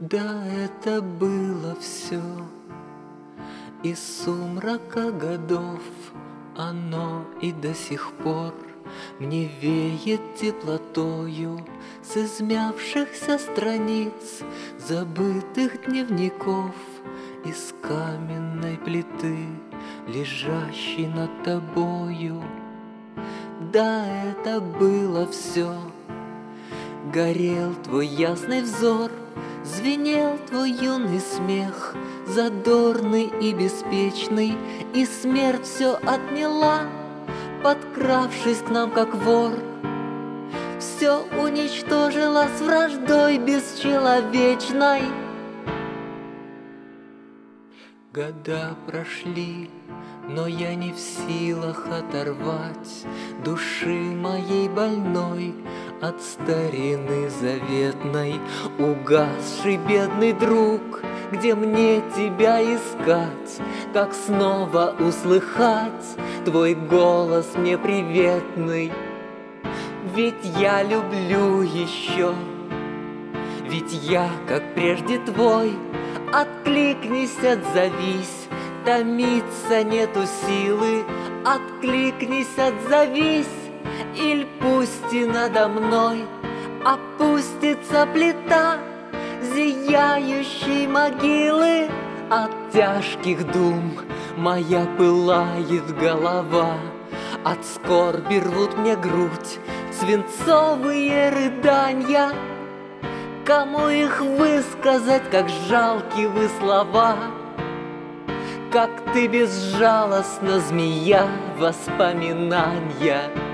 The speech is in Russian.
Да, это было все из сумрака годов, оно и до сих пор мне веет теплотою с измявшихся страниц забытых дневников, из каменной плиты, лежащей над тобою. Да, это было все. Горел твой ясный взор, звенел твой юный смех, задорный и беспечный, и смерть все отняла, подкравшись к нам, как вор. Все уничтожила с враждой бесчеловечной. Года прошли, но я не в силах оторвать души моей больной от старины заветной. Угасший бедный друг, где мне тебя искать, как снова услыхать твой голос мне приветный? Ведь я люблю еще, ведь я, как прежде твой. Откликнись, отзовись, томиться нету силы. Откликнись, отзовись, иль пусть и надо мной опустится плита зияющей могилы. От тяжких дум моя пылает голова, от скорби рвут мне грудь свинцовые рыданья. Кому их высказать, как жалки вы слова? Как ты безжалостна, змея воспоминания.